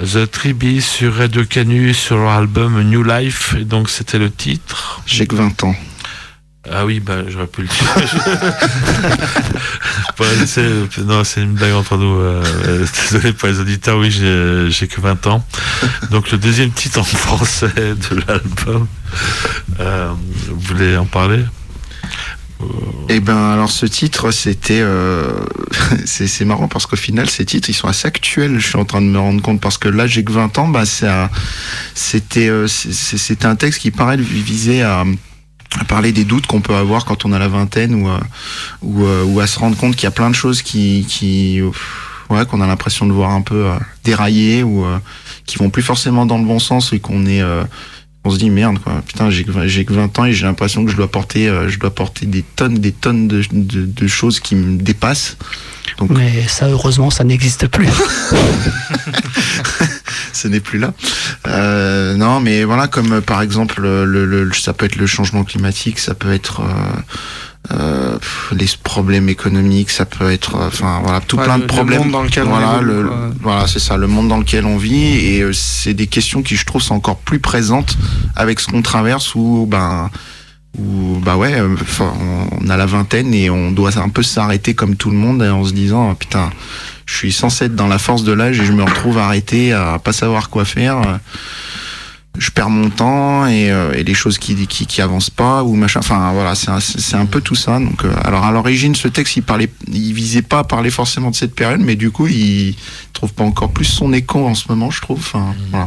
The Tribe sur Radio Canu sur leur album New Life, et donc c'était le titre. J'ai que vingt ans. Ah oui, bah j'aurais pu le dire. c'est, non, c'est une blague entre nous. Euh, désolé pour les auditeurs, oui, j'ai, j'ai que vingt ans. Donc le deuxième titre en français de l'album. Euh, vous voulez en parler? Eh ben alors ce titre c'était euh, c'est, c'est marrant parce qu'au final ces titres ils sont assez actuels, je suis en train de me rendre compte, parce que là j'ai que vingt ans, bah c'est un, c'était euh, c'est, c'était un texte qui paraît viser à à parler des doutes qu'on peut avoir quand on a la vingtaine, ou, ou, ou à se rendre compte qu'il y a plein de choses qui, qui ouais, qu'on a l'impression de voir un peu euh, dérailler, ou euh, qui vont plus forcément dans le bon sens, et qu'on est, euh, on se dit merde quoi, putain j'ai que, j'ai que vingt ans et j'ai l'impression que je dois porter, euh, je dois porter des tonnes, des tonnes de, de, de choses qui me dépassent. Donc... Mais ça, heureusement, ça n'existe plus. Ce n'est plus là. Euh, non, mais voilà, comme euh, par exemple, le, le, ça peut être le changement climatique, ça peut être euh, euh, les problèmes économiques, ça peut être, enfin euh, voilà, tout ouais, plein le, de problèmes. Le monde dans lequel voilà, on évolue, le, voilà, c'est ça, le monde dans lequel on vit, et euh, c'est des questions qui, je trouve, sont encore plus présentes avec ce qu'on traverse, où ben. Où, bah ouais, euh, on a la vingtaine et on doit un peu s'arrêter comme tout le monde, en se disant, oh, putain, je suis censé être dans la force de l'âge et je me retrouve arrêté à pas savoir quoi faire. Je perds mon temps et, euh, et les choses qui, qui qui avancent pas ou machin. Enfin voilà, c'est un, c'est un peu tout ça. Donc euh, alors à l'origine, ce texte, il parlait, il visait pas à parler forcément de cette période, mais du coup, il trouve pas encore plus son écho en ce moment, je trouve. Enfin voilà.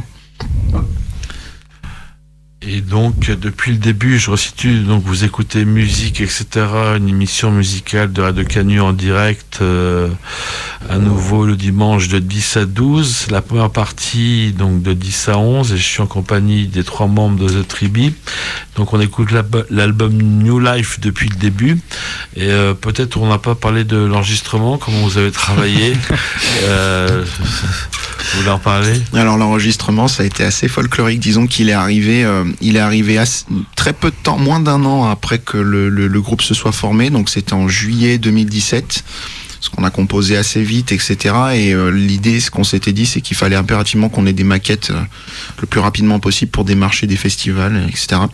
Et donc, depuis le début, je resitue, donc vous écoutez Musique, et cetera, une émission musicale de Radio Canu en direct, euh, à nouveau le dimanche de dix à douze. La première partie, donc de dix à onze, et je suis en compagnie des trois membres de The Tribe. Donc, on écoute l'album New Life depuis le début. Et euh, peut-être on n'a pas parlé de l'enregistrement, comment vous avez travaillé. euh, vous voulez en parler? Alors l'enregistrement, ça a été assez folklorique. Disons qu'il est arrivé, euh, il est arrivé assez, très peu de temps, moins d'un an après que le, le, le groupe se soit formé. Donc c'était en juillet deux mille dix-sept. Ce qu'on a composé assez vite, et cetera. Et euh, l'idée, ce qu'on s'était dit, c'est qu'il fallait impérativement qu'on ait des maquettes euh, le plus rapidement possible pour démarcher des festivals, et cetera.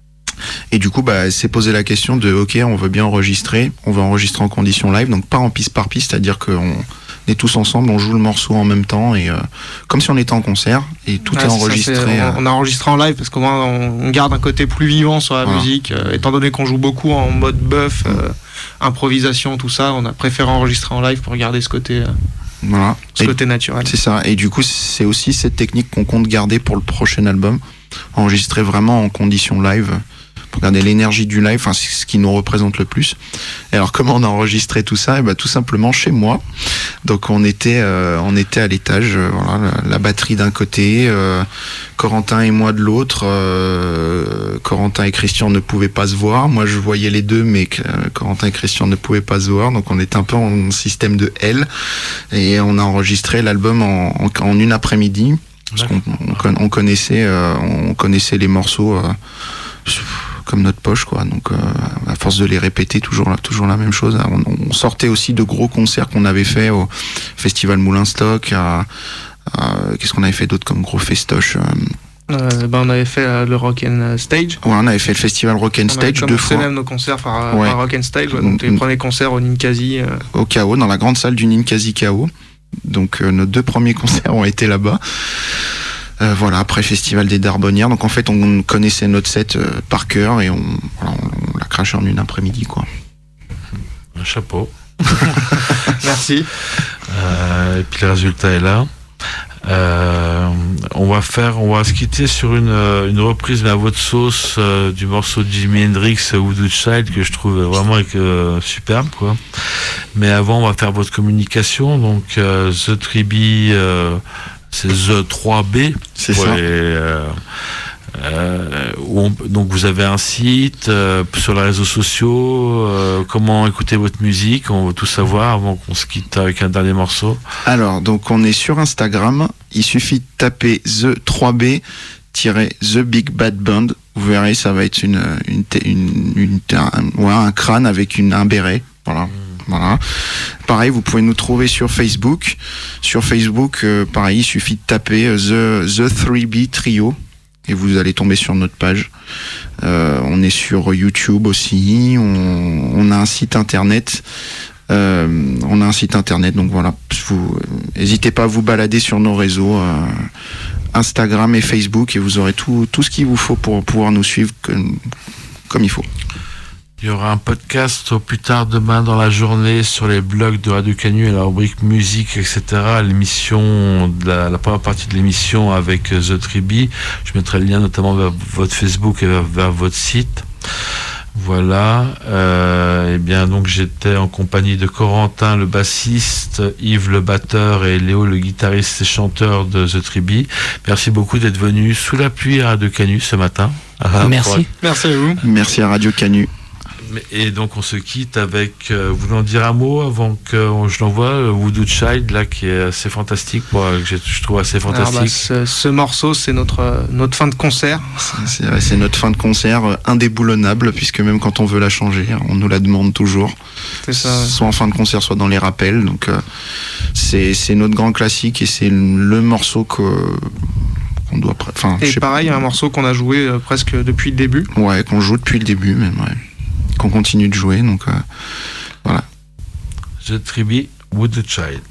Et du coup, bah, s'est posé la question de, ok, on veut bien enregistrer, on veut enregistrer en condition live, donc pas en piste par piste, c'est-à-dire qu'on est tous ensemble, on joue le morceau en même temps, et euh, comme si on était en concert, et tout ouais, est c'est enregistré. Ça, c'est, euh... on a enregistré en live parce qu'au moins on garde un côté plus vivant sur la voilà. musique, euh, étant donné qu'on joue beaucoup en mode buff, euh, improvisation, tout ça, on a préféré enregistrer en live pour garder ce côté. Euh... Voilà. Ce et côté naturel. C'est ça. Et du coup, c'est aussi cette technique qu'on compte garder pour le prochain album, enregistrer vraiment en condition live, pour garder l'énergie du live, enfin, c'est ce qui nous représente le plus. Et alors, comment on a enregistré tout ça? Et ben, tout simplement chez moi. Donc, on était, euh, on était à l'étage, euh, voilà, la, la batterie d'un côté, euh, Corentin et moi de l'autre. Euh, Corentin et Christian ne pouvaient pas se voir. Moi, je voyais les deux, mais euh, Corentin et Christian ne pouvaient pas se voir. Donc, on était un peu en système de L. Et on a enregistré l'album en, en, en une après-midi. Parce qu'on on, on connaissait, euh, on connaissait les morceaux. Euh, comme notre poche quoi, donc euh, à force de les répéter toujours la, toujours la même chose. On, on sortait aussi de gros concerts qu'on avait fait au Festival Moulin Stock, à, à, qu'est-ce qu'on avait fait d'autre comme gros festoche? Euh, ben on avait fait euh, le Rock and Stage. Ouais, on avait fait le festival Rock and Stage deux fois. On même nos concerts par, ouais. par Rock and Stage, ouais, donc les premiers concerts au Ninkasi. Euh... Au K O, dans la grande salle du Ninkasi K O. Donc euh, nos deux premiers concerts ont été là-bas. Euh, voilà, après Festival des Darbonnières. Donc en fait, on connaissait notre set euh, par cœur et on, voilà, on, on l'a craché en une après-midi, quoi. Un chapeau. Merci. Euh, et puis le résultat est là. Euh, on va faire, on va se quitter sur une, une reprise, mais à votre sauce, euh, du morceau de Jimi Hendrix, Voodoo Child, que je trouve vraiment euh, superbe, quoi. Mais avant, on va faire votre communication. Donc euh, The Tribe. Euh, c'est The trois B. C'est ça. Les, euh, euh, où on, donc vous avez un site, euh, sur les réseaux sociaux, euh, comment écouter votre musique, on veut tout savoir avant qu'on se quitte avec un dernier morceau. Alors, donc on est sur Instagram, il suffit de taper The trois B The Big Bad Band, vous verrez, ça va être une, une, une, une, un, ouais, un crâne avec une, un béret, voilà. Mmh. Voilà. Pareil, vous pouvez nous trouver sur Facebook. Sur Facebook, euh, pareil, il suffit de taper The, The three B Trio et vous allez tomber sur notre page. Euh, on est sur YouTube aussi. On, on a un site internet. Euh, on a un site internet, donc voilà. Vous, n'hésitez pas à vous balader sur nos réseaux euh, Instagram et Facebook et vous aurez tout, tout ce qu'il vous faut pour pouvoir nous suivre comme, comme il faut. Il y aura un podcast au plus tard demain dans la journée sur les blogs de Radio Canu et la rubrique musique, et cetera. L'émission, la, la première partie de l'émission avec The Tribi. Je mettrai le lien notamment vers votre Facebook et vers, vers votre site. Voilà. Euh, et bien donc j'étais en compagnie de Corentin le bassiste, Yves le batteur et Léo le guitariste et chanteur de The Tribi. Merci beaucoup d'être venu sous la pluie à Radio Canu ce matin. Ah, merci. Pour... Merci à vous. Merci à Radio Canu. Et donc on se quitte avec, euh, vous voulez en dire un mot avant que je l'envoie, Voodoo Child, là, qui est assez fantastique, pour, que je trouve assez fantastique. Alors, bah, ce, ce morceau, c'est notre, notre fin de concert. C'est, c'est, c'est notre fin de concert indéboulonnable, puisque même quand on veut la changer, on nous la demande toujours. C'est ça. Soit en fin de concert, soit dans les rappels. Donc euh, c'est, c'est notre grand classique et c'est le morceau que... qu'on doit... Enfin, et pareil, pas, un morceau qu'on a joué euh, presque depuis le début. Ouais, qu'on joue depuis le début même, ouais. Qu'on continue de jouer, donc euh, voilà. The Tribi, Voodoo Child.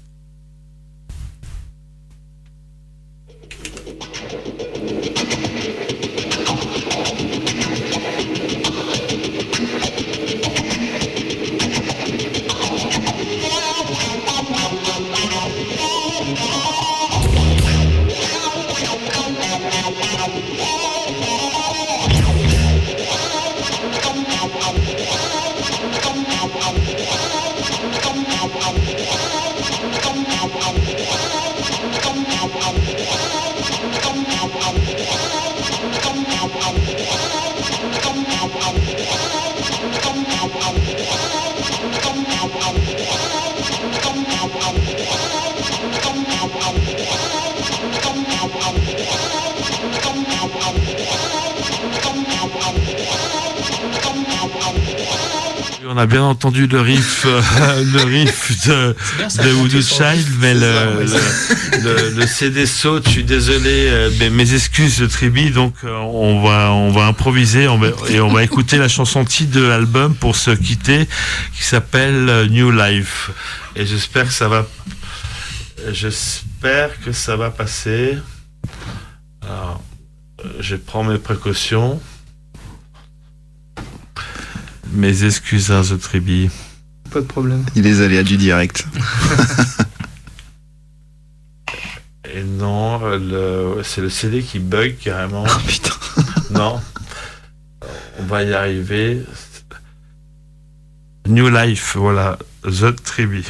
On a bien entendu le riff, euh, le riff de, bien, de Voodoo Child, mais le, ça, le, le, le C D saute. Je suis désolé, euh, mais mes excuses de Tribi. Donc euh, on va on va improviser on va, et on va écouter la chanson titre de l'album pour se quitter, qui s'appelle New Life. Et j'espère que ça va, j'espère que ça va passer. Alors, je prends mes précautions. Mes excuses à The Tribi. Pas de problème. Il est aléas du direct. Et non, le, c'est le C D qui bug carrément. Oh putain. Non. On va y arriver. New Life, voilà. The Tribi.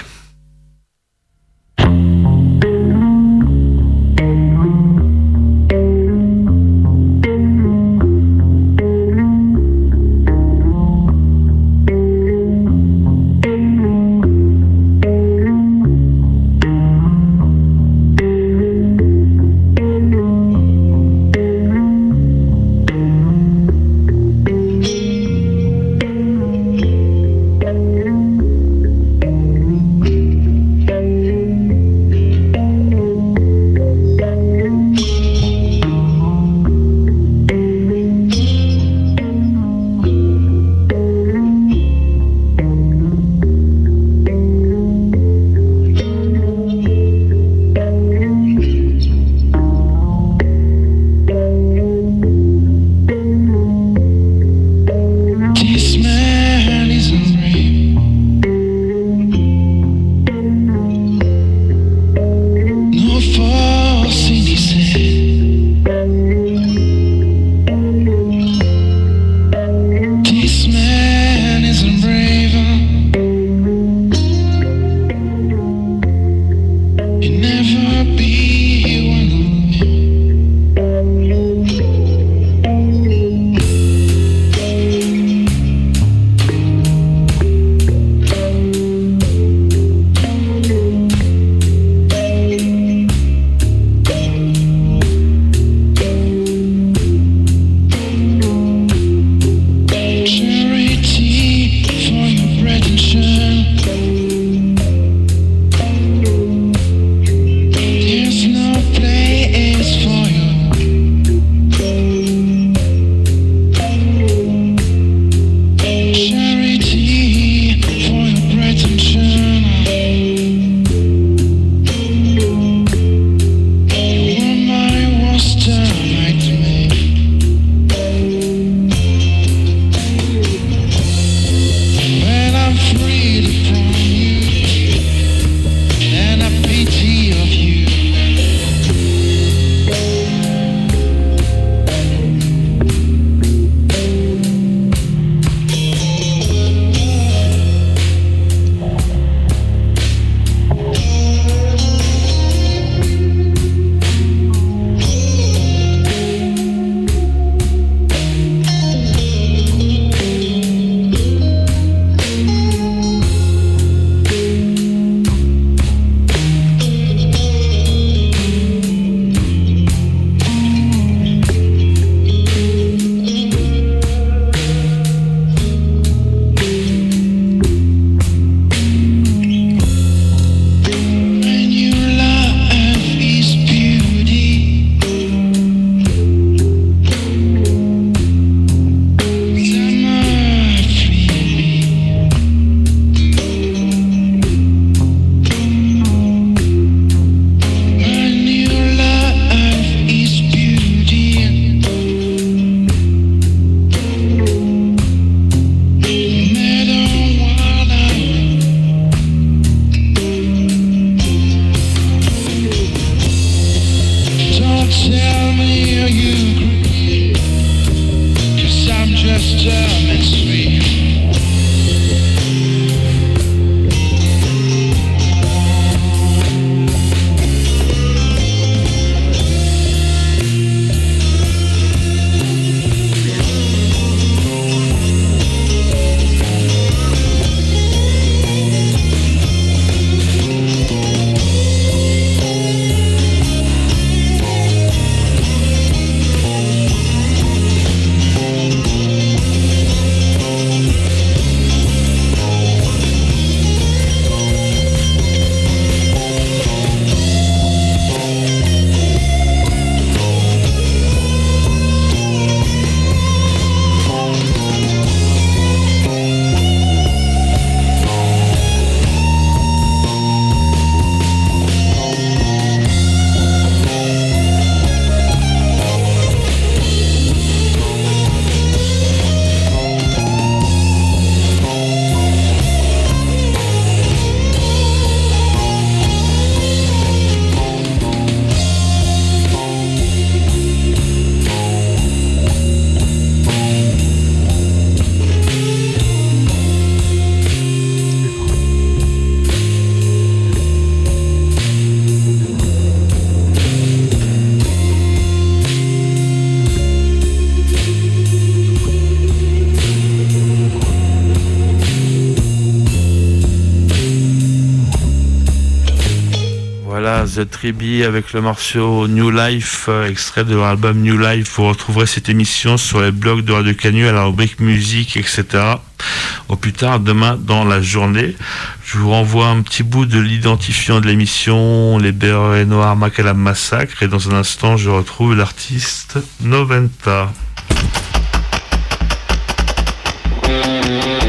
Thank you. Voilà, The Tribe avec le morceau New Life, euh, extrait de leur album New Life. Vous retrouverez cette émission sur les blogs de Radio Canu à la rubrique musique, et cetera. Au plus tard, demain dans la journée. Je vous renvoie un petit bout de l'identifiant de l'émission, les Bérets Noirs Macadam Massacre. Et dans un instant, je retrouve l'artiste Noventa. Thank you.